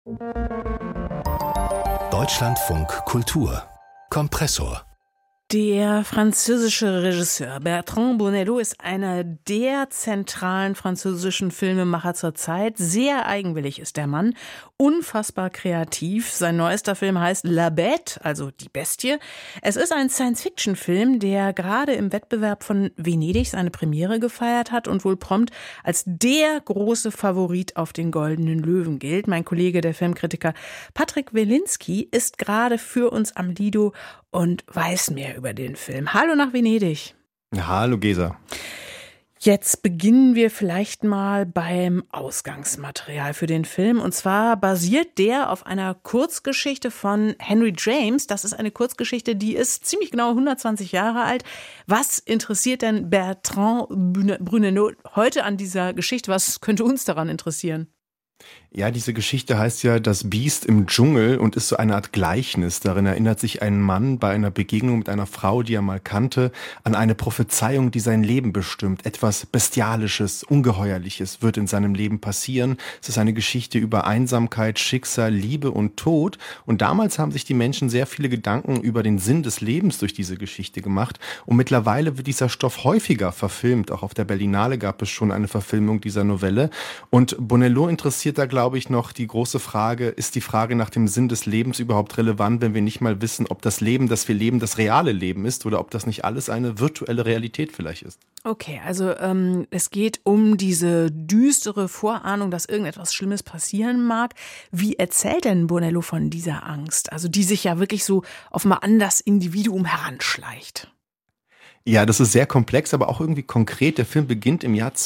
Deutschlandfunk Kultur Kompressor. Der französische Regisseur Bertrand Bonello ist einer der zentralen französischen Filmemacher zur Zeit. Sehr eigenwillig ist der Mann, unfassbar kreativ. Sein neuester Film heißt La Bête, also die Bestie. Es ist ein Science-Fiction-Film, der gerade im Wettbewerb von Venedig seine Premiere gefeiert hat und wohl prompt als der große Favorit auf den Goldenen Löwen gilt. Mein Kollege, der Filmkritiker Patrick Welinski, ist gerade für uns am Lido und weiß mehr über den Film. Hallo nach Venedig. Hallo Gesa. Jetzt beginnen wir vielleicht mal beim Ausgangsmaterial für den Film. Und zwar basiert der auf einer Kurzgeschichte von Henry James. Das ist eine Kurzgeschichte, die ist ziemlich genau 120 Jahre alt. Was interessiert denn Bertrand Bonello heute an dieser Geschichte? Was könnte uns daran interessieren? Ja, diese Geschichte heißt ja Das Biest im Dschungel und ist so eine Art Gleichnis. Darin erinnert sich ein Mann bei einer Begegnung mit einer Frau, die er mal kannte, an eine Prophezeiung, die sein Leben bestimmt. Etwas Bestialisches, Ungeheuerliches wird in seinem Leben passieren. Es ist eine Geschichte über Einsamkeit, Schicksal, Liebe und Tod. Und damals haben sich die Menschen sehr viele Gedanken über den Sinn des Lebens durch diese Geschichte gemacht. Und mittlerweile wird dieser Stoff häufiger verfilmt. Auch auf der Berlinale gab es schon eine Verfilmung dieser Novelle. Und Bonello interessiert da, glaube ich, noch die große Frage, ist die Frage nach dem Sinn des Lebens überhaupt relevant, wenn wir nicht mal wissen, ob das Leben, das wir leben, das reale Leben ist oder ob das nicht alles eine virtuelle Realität vielleicht ist. Okay, also es geht um diese düstere Vorahnung, dass irgendetwas Schlimmes passieren mag. Wie erzählt denn Bonello von dieser Angst, also die sich ja wirklich so offenbar an das Individuum heranschleicht? Ja, das ist sehr komplex, aber auch irgendwie konkret. Der Film beginnt im Jahr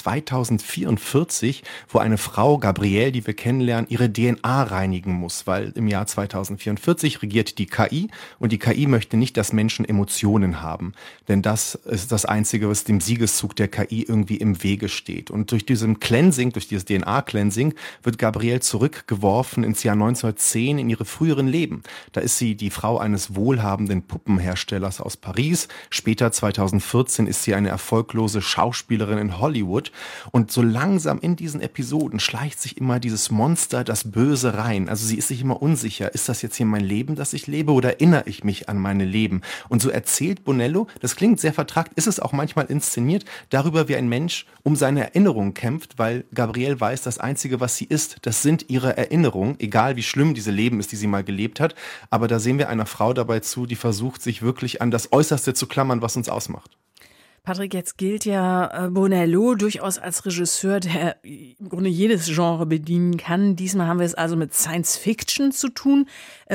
2044, wo eine Frau, Gabrielle, die wir kennenlernen, ihre DNA reinigen muss, weil im Jahr 2044 regiert die KI und die KI möchte nicht, dass Menschen Emotionen haben. Denn das ist das Einzige, was dem Siegeszug der KI irgendwie im Wege steht. Und durch diesen Cleansing, durch dieses DNA-Cleansing, wird Gabrielle zurückgeworfen ins Jahr 1910 in ihre früheren Leben. Da ist sie die Frau eines wohlhabenden Puppenherstellers aus Paris. Später 2014 ist sie eine erfolglose Schauspielerin in Hollywood und so langsam in diesen Episoden schleicht sich immer dieses Monster, das Böse rein. Also sie ist sich immer unsicher, ist das jetzt hier mein Leben, das ich lebe oder erinnere ich mich an meine Leben? Und so erzählt Bonello, das klingt sehr vertrackt, ist es auch manchmal inszeniert, darüber wie ein Mensch um seine Erinnerungen kämpft, weil Gabrielle weiß, das Einzige, was sie ist, das sind ihre Erinnerungen, egal wie schlimm diese Leben ist, die sie mal gelebt hat. Aber da sehen wir einer Frau dabei zu, die versucht, sich wirklich an das Äußerste zu klammern, was uns ausmacht. Patrick, jetzt gilt ja Bonello durchaus als Regisseur, der im Grunde jedes Genre bedienen kann. Diesmal haben wir es also mit Science-Fiction zu tun.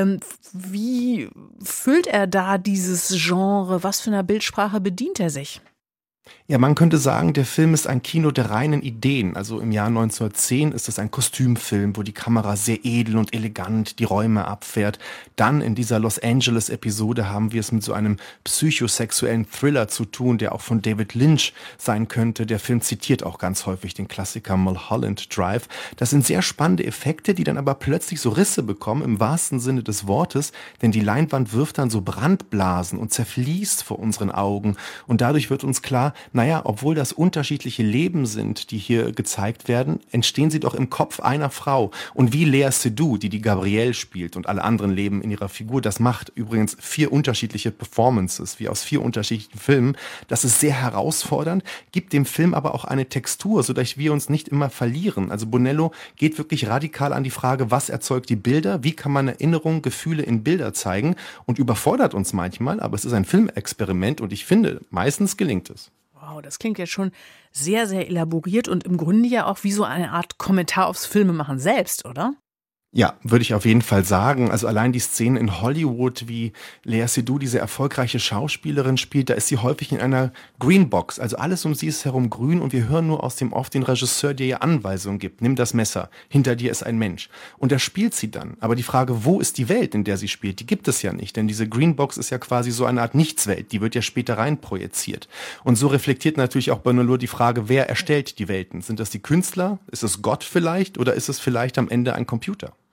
Wie füllt er da dieses Genre? Was für eine Bildsprache bedient er sich? Ja, man könnte sagen, der Film ist ein Kino der reinen Ideen. Also im Jahr 1910 ist es ein Kostümfilm, wo die Kamera sehr edel und elegant die Räume abfährt. Dann in dieser Los Angeles-Episode haben wir es mit so einem psychosexuellen Thriller zu tun, der auch von David Lynch sein könnte. Der Film zitiert auch ganz häufig den Klassiker Mulholland Drive. Das sind sehr spannende Effekte, die dann aber plötzlich so Risse bekommen, im wahrsten Sinne des Wortes, denn die Leinwand wirft dann so Brandblasen und zerfließt vor unseren Augen. Und dadurch wird uns klar, naja, obwohl das unterschiedliche Leben sind, die hier gezeigt werden, entstehen sie doch im Kopf einer Frau. Und wie Léa Seydoux, die Gabrielle spielt und alle anderen Leben in ihrer Figur, das macht übrigens 4 unterschiedliche Performances, wie aus 4 unterschiedlichen Filmen. Das ist sehr herausfordernd, gibt dem Film aber auch eine Textur, sodass wir uns nicht immer verlieren. Also Bonello geht wirklich radikal an die Frage, was erzeugt die Bilder, wie kann man Erinnerungen, Gefühle in Bilder zeigen und überfordert uns manchmal, aber es ist ein Filmexperiment und ich finde, meistens gelingt es. Wow, das klingt jetzt schon sehr, sehr elaboriert und im Grunde ja auch wie so eine Art Kommentar aufs Filmemachen selbst, oder? Ja, würde ich auf jeden Fall sagen. Also allein die Szenen in Hollywood, wie Léa Seydoux, diese erfolgreiche Schauspielerin spielt, da ist sie häufig in einer Greenbox. Also alles um sie ist herum grün und wir hören nur aus dem Off den Regisseur, der ihr Anweisungen gibt. Nimm das Messer, hinter dir ist ein Mensch. Und da spielt sie dann. Aber die Frage, wo ist die Welt, in der sie spielt, die gibt es ja nicht. Denn diese Greenbox ist ja quasi so eine Art Nichtswelt. Die wird ja später rein projiziert. Und so reflektiert natürlich auch Bonello die Frage, wer erstellt die Welten? Sind das die Künstler? Ist es Gott vielleicht? Oder ist es vielleicht am Ende ein Computer?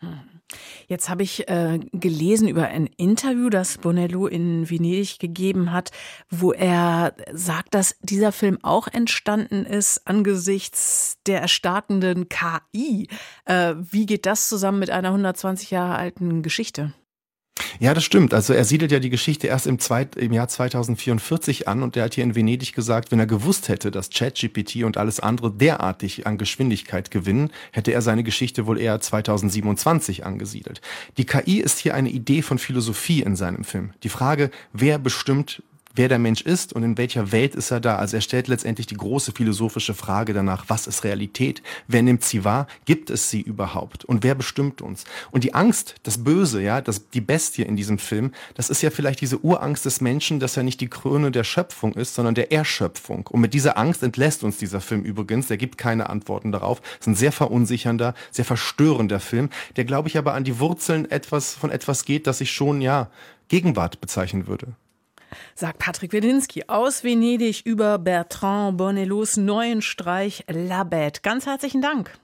Jetzt habe ich gelesen über ein Interview, das Bonello in Venedig gegeben hat, wo er sagt, dass dieser Film auch entstanden ist angesichts der erstarkenden KI. Wie geht das zusammen mit einer 120 Jahre alten Geschichte? Ja, das stimmt. Also er siedelt ja die Geschichte erst im Jahr 2044 an und er hat hier in Venedig gesagt, wenn er gewusst hätte, dass ChatGPT und alles andere derartig an Geschwindigkeit gewinnen, hätte er seine Geschichte wohl eher 2027 angesiedelt. Die KI ist hier eine Idee von Philosophie in seinem Film. Die Frage, wer bestimmt, wer der Mensch ist und in welcher Welt ist er da. Also er stellt letztendlich die große philosophische Frage danach, was ist Realität? Wer nimmt sie wahr? Gibt es sie überhaupt? Und wer bestimmt uns? Und die Angst, das Böse, ja, die Bestie in diesem Film, das ist ja vielleicht diese Urangst des Menschen, dass er nicht die Krone der Schöpfung ist, sondern der Erschöpfung. Und mit dieser Angst entlässt uns dieser Film übrigens. Der gibt keine Antworten darauf. Es ist ein sehr verunsichernder, sehr verstörender Film, der, glaube ich, aber an die Wurzeln von etwas geht, das ich schon, ja, Gegenwart bezeichnen würde. Sagt Patrick Wedinski aus Venedig über Bertrand Bonellos neuen Streich La Bête. Ganz herzlichen Dank.